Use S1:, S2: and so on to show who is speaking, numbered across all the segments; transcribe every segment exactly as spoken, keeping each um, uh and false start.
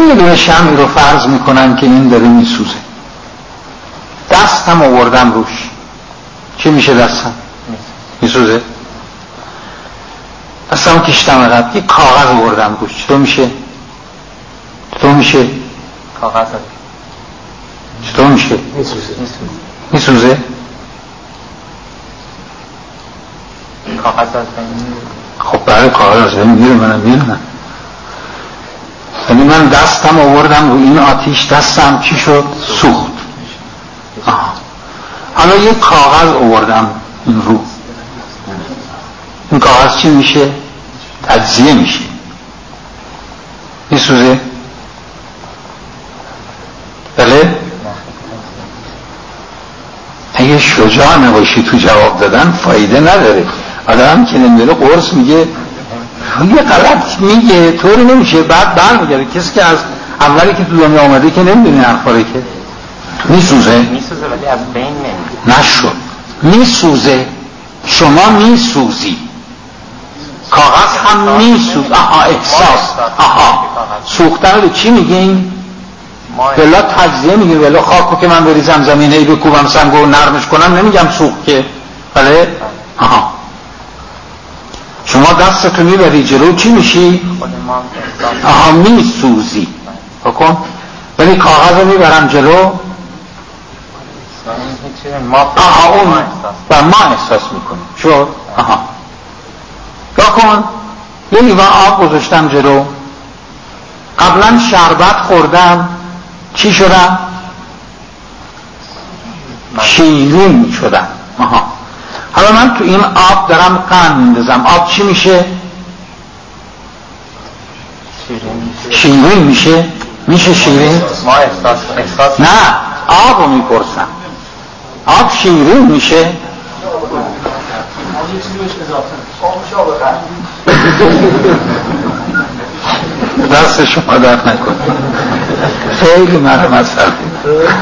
S1: یه دونه شمعی رو فرض میکنن که این داره میسوزه، دستم آوردم روش، چی میشه دستم؟ میسوزه. دستم کشتم عقب، یه کاغذ آوردم روش، چطور میشه؟ چطور میشه؟
S2: کاغذ
S1: چطور میشه؟
S2: میسوزه.
S1: میسوزه؟
S2: کاغذ از بین.
S1: خب برای کاغذ از بین میره، منم میرونم. یعنی من دستم آوردم رو این آتیش، دستم چی شد؟ سوخت. آه. حالا یه کاغذ آوردم این رو، این کاغذ چی میشه؟ تجزیه میشه، میسوزه؟ بله؟ اگه شجاع نباشی تو جواب دادن فایده نداره. آدم که نمیدونه قرص میگه، یه غلط میگه، طوری نمیشه، بعد برمیگره. کسی که از اولی که تو دنیا آمده که نمیدونه حرفاره که میسوزه.
S2: میسوزه ولی از بین نمیره.
S1: نشد میسوزه، شما میسوزی، کاغذ هم میسوز. آها احساس، آها سوختن رو چی میگیم؟ بلا تجزیه میگیم. بلا خاکو که من بریزم زمین ای بکوبم سنگو نرمش کنم نمیگم سوخت که. بله؟ آها شما دستتو میبری جلو چی میشی؟ آها میسوزی. بکن. ولی کاغذ رو میبرم جلو، آها اون و ما احساس میکنیم. شد؟ آها بکن. یه لیوان آب گذاشتم جلو، قبلا شربت خوردم، چی شدم؟ شیرین شدم. آها حالا من تو این آب دارم قند میندازم، آب چی میشه؟ شیرین میشه. میشه شیرین؟
S2: ما احساس احساس
S1: نه، آب رو میپرسم، آب شیرین میشه؟ دست شما درد نکن، خیلی مرحمت فرمودید.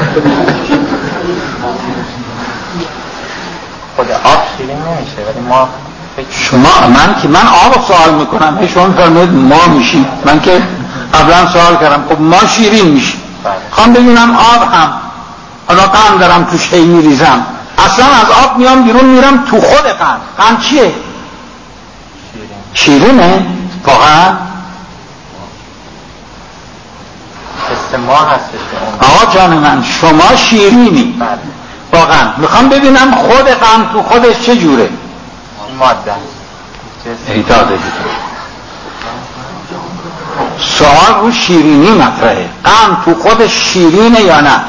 S2: خود آب شیرین نمیشه ولی ما
S1: شما من که من آب سوال میکنم، هی شما میفرمایید ما میشیم. من که قبلا سوال کردم خب ما شیرین میشیم. خوام ببینم آب هم، حالا قند دارم توش هی میریزم، اصلا از آب میام بیرون میرم تو خود قند. قند چیه؟ شیرین. شیرینه واقعا؟
S2: حس ما هستش.
S1: آقا جان من شما شیرینی واقعا. میخوام ببینم خود قند تو خودش چه جوره.
S2: ماده
S1: ایداده دیگه. سوال رو شیرینی مطرحه، قند تو خودش شیرینه یا نه؟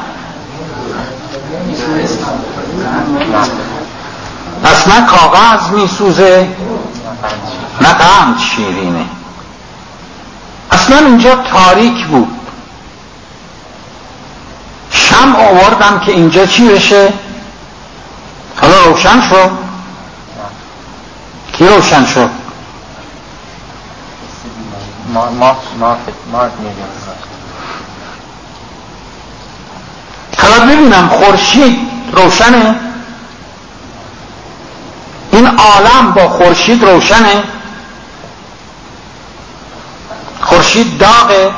S1: پس نه کاغذ میسوزه نه قند شیرینه. اصلا اینجا تاریک بود، شمع آوردم که اینجا چی بشه؟ حالا روشن شد. کی روشن شد؟
S2: ما ما ما ما می‌بینیم.
S1: حالا ببینم خورشید روشنه؟ این عالم با خورشید روشنه؟ خورشید داغه؟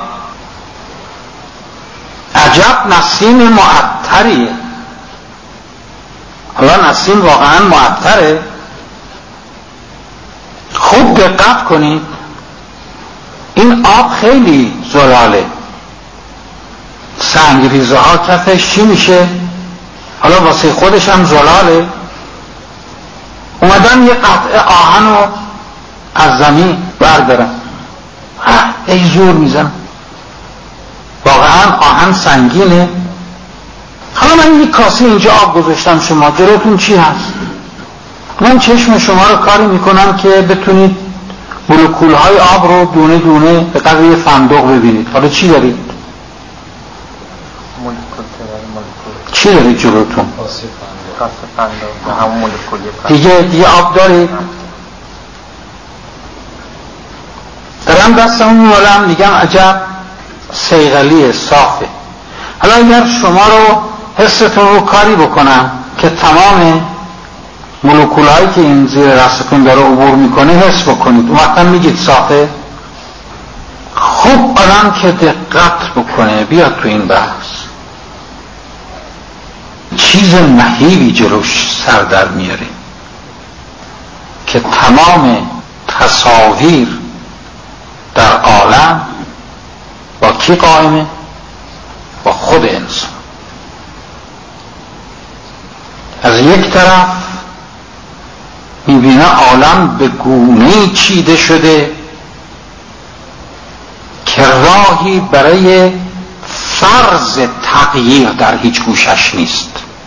S1: عجب نسیم معطریه. حالا نسیم واقعا معطره؟ خوب دقت کنید، این آب خیلی زلاله، سنگریزه ها کفش چی میشه؟ حالا واسه خودش هم زلاله. اومدم یه قطعه آهن رو از زمین بردارم، ای زور میزنم، واقعا آهن سنگینه. حالا من یک کاسه اینجا آب گذاشتم، شما جلوتون چی هست؟ من چشم شما رو کاری میکنم که بتونید مولکول های آب رو دونه دونه به قدر یه فندق ببینید. حالا چی دارید؟
S2: مولکول مولکول
S1: چی دارید جلوتون؟
S2: کاسه فندق همون مولکول.
S1: دیگه دیگه آب دارید؟ دارم دستمون میارم میگم عجب صیقلیه، صافه. حالا اگر شما رو حستون رو کاری بکنم که تمام مولکول هایی که این زیر دستتون داره عبور میکنه حس بکنید، اون وقتا میگید صافه؟ خوب آدم که دقت بکنه بیاد تو این بحث، چیز مهیبی جلوش سر در میاره که تمام تصاویر در عالم با کی قائمه؟ با خود انسان. از یک طرف میبینه عالم به گونه‌ای چیده شده که راهی برای فرض تغییر در هیچ گوشش نیست،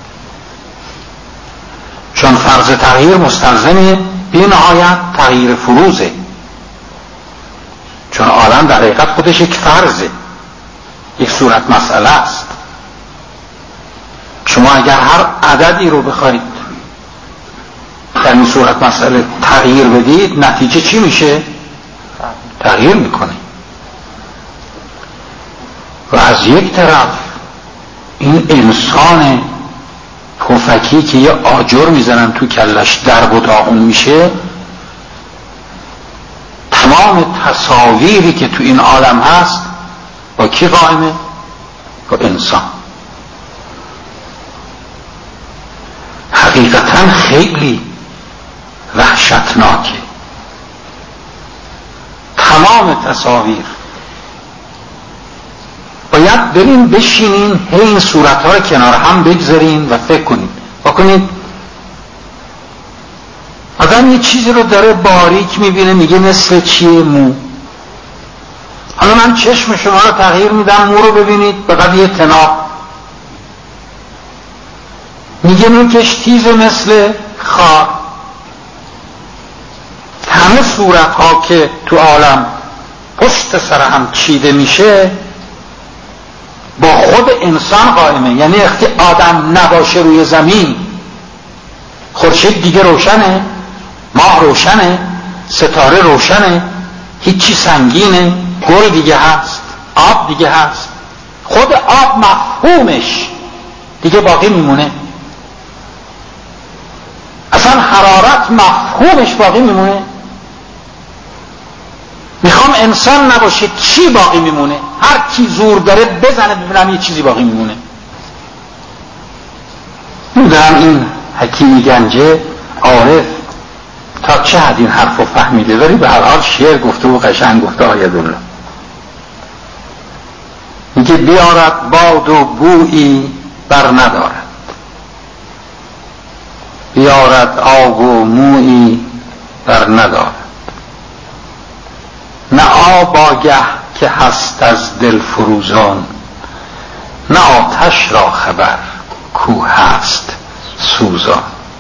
S1: چون فرض تغییر مستلزم بی نهایت تغییر فروزه، چون عالم در حقیقت خودش یک فرضه، یک صورت مسئله است. شما اگر هر عددی رو بخواید در این صورت مسئله تغییر بدید، نتیجه چی میشه؟ تغییر میکنه. و از یک طرف این انسان پفکی که یه آجر میزنن تو کلش درب و داغون میشه، تمام تصاویری که تو این عالم هست با کی قائمه؟ با انسان. حقیقتا خیلی وحشتناکه. تمام تصاویر باید برین بشینین هی این صورتها رو کنار هم بگذارین و فکر کنین. بکنید آدم یه چیزی رو داره باریک میبینه، میگه مثل چیه؟ مو. حالا من چشم شما رو تغییر میدم، مو رو ببینید فقط یه تناب، میگه نوکش تیزه مثل خار. همه صورت ها که تو عالم پشت سر هم چیده میشه با خود انسان قائمه. یعنی وقتی آدم نباشه روی زمین، خورشید دیگه روشنه، ماه روشنه، ستاره روشنه، هیچی سنگینه، گل دیگه هست، آب دیگه هست، خود آب مفهومش دیگه باقی میمونه، اصلا حرارت مفهومش باقی میمونه. میخوام انسان نباشه، چی باقی میمونه؟ هر کی زور داره بزنه ببینم یه چیزی باقی میمونه. میدونم این حکیمی گنجه عارف تا چه حد این حرف رو فهمیده، ولی به هر حال شعر گفته و قشنگ گفته آیدالله. میگه بیارد باد و بویی بر ندارد، بیارد آب و مویی بر ندارد، نه آب آگه که هست از دل فروزان، نه آتش را خبر کو هست سوزان.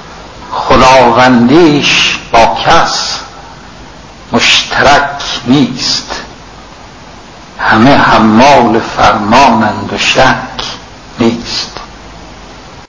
S1: خداوندیش با کس مشترک نیست، همه حمال فرمانند و شک نیست.